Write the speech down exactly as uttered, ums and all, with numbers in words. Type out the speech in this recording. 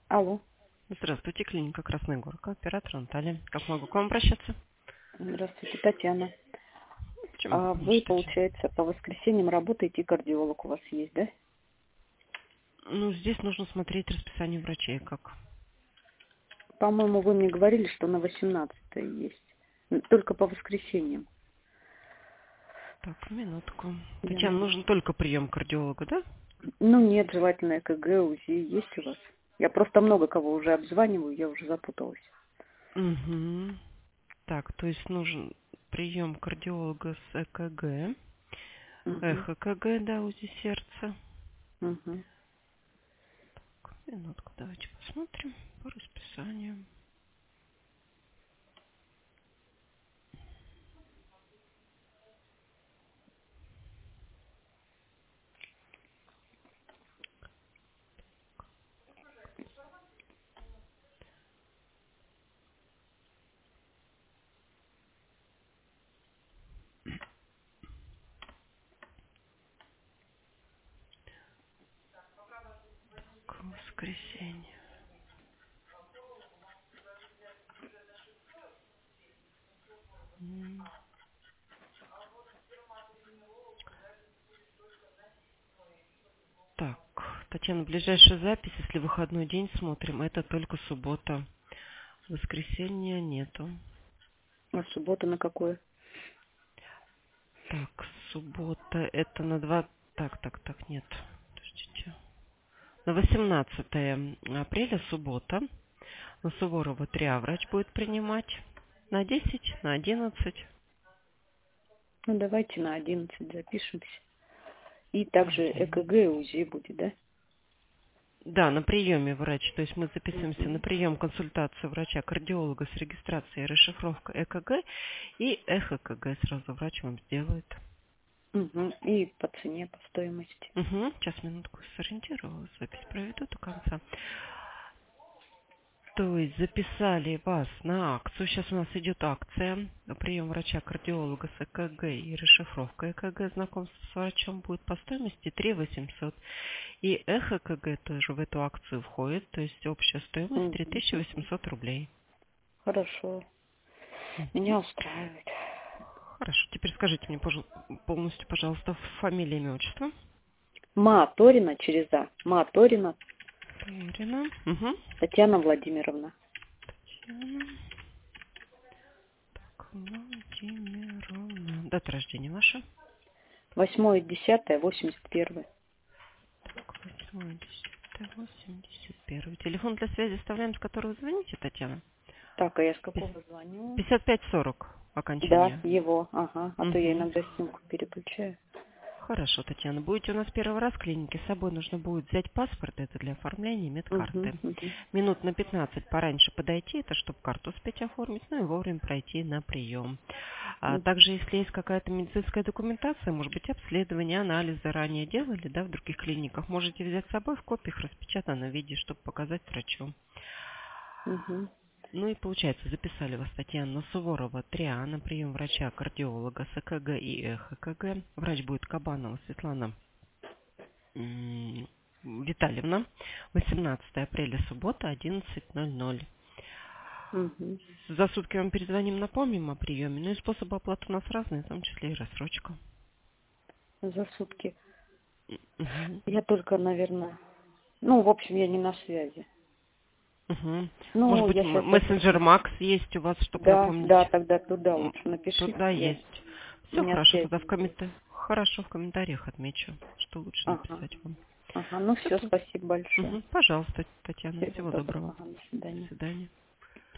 Алло. Здравствуйте, клиника Красная Горка, оператор Наталья. Как могу к вам обращаться? Здравствуйте, Татьяна. Чем могу А помочь, вы, Татьяна? получается, по воскресеньям работаете, и кардиолог у вас есть, да? Ну, здесь нужно смотреть расписание врачей, как. По-моему, вы мне говорили, что на восемнадцатое есть. М, Только по воскресеньям. Так, минутку. Я Татьяна, надеюсь. нужен только прием кардиолога, да? Ну, нет, желательно ЭКГ, УЗИ есть у вас. Я просто много кого уже обзваниваю, я уже запуталась. Угу. Так, то есть нужен прием кардиолога с ЭКГ. Угу, Эхо КГ, да, УЗИ сердца. угу. Так, минутку, давайте посмотрим по расписанию. К воскресенье. М. Так, Татьяна, ближайшая запись, если выходной день смотрим, это только суббота. Воскресенья нету. А суббота на какое? Так, суббота это на два... Так, так, так, нет. Подождите. На восемнадцатое апреля суббота. На Суворова три А врач будет принимать. На десять, на одиннадцать. Ну, давайте на одиннадцать запишемся. И также Мгм. ЭКГ и УЗИ будет, да? Да, на приеме врач. То есть мы записываемся на Угу. прием консультацию врача-кардиолога с регистрацией и расшифровкой ЭКГ. И эхо КГ сразу врач вам сделает. Угу. И по цене, по стоимости. Угу. Сейчас, минутку, сориентировалась. Запись проведу до конца. То есть записали вас на акцию. Сейчас у нас идет акция. Прием врача-кардиолога с ЭКГ и расшифровка ЭКГ. Знакомство с врачом будет по стоимости три восемьсот. И эхо КГ тоже в эту акцию входит. То есть общая стоимость три Угу. тысячи восемьсот рублей. Хорошо. Мгм. Меня устраивает. Хорошо. Теперь скажите мне пожал- полностью, пожалуйста, фамилия, имя, отчество. Ма Торина через А. Ма Торина Ирина. Угу. Татьяна Владимировна. Татьяна. Так, Владимировна. Дата рождения ваша. Восьмое десятое восемьдесят первое. Так, восемьдесят, восемьдесят первый. Телефон для связи оставляем, с которого звоните, Татьяна. Так, а я с Пис- какого звоню? пятьдесят пять сорок Да, окончание. его. Ага. А то я Угу. иногда симку переключаю. Хорошо, Татьяна. Будете у нас первый раз в клинике. С собой нужно будет взять паспорт. Это для оформления Угу, медкарты. угу, Минут на пятнадцать пораньше подойти. Это чтобы карту успеть оформить. Ну и вовремя пройти на прием. А угу, также, если есть какая-то медицинская документация, может быть, обследование, анализы ранее делали, да, в других клиниках, можете взять с собой в копиях распечатанном виде, чтобы показать врачу. угу. Ну и получается, записали вас, Татьяна, на Суворова три А на прием врача-кардиолога с ЭКГ и эхо КГ. Врач будет Кабанова Светлана м, Витальевна. восемнадцатое апреля, суббота, одиннадцать ноль ноль. Угу. За сутки вам перезвоним, напомним о приеме. Ну и способы оплаты у нас разные, в том числе и рассрочка. За сутки. Мгм. Я только, наверное... Ну, в общем, я не на связи. Мгм. Может Ну, быть, я м- сейчас мессенджер запишу. Макс есть у вас, чтобы Да, да, напомнить? тогда туда М, лучше напишите. Туда Я... есть. У Все меня хорошо, связи тогда в не будет. комментариях. Хорошо, в комментариях отмечу, что лучше Ага. написать вам. Ага. Ну, Все, все, спасибо большое. пожалуйста, Татьяна, Всего всего доброго. доброго. Ага, до До свидания. свидания.